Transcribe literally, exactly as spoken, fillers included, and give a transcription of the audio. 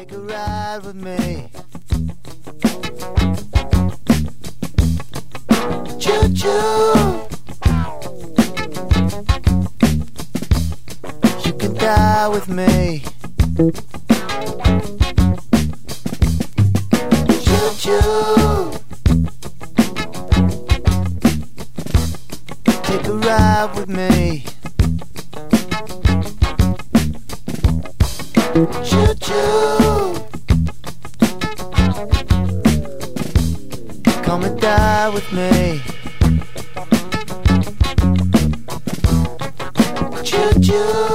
Take a ride with me. Choo-choo. You can die with me. Choo-choo. Take a ride with me. Choo-choo. Come and die with me. Choo-choo.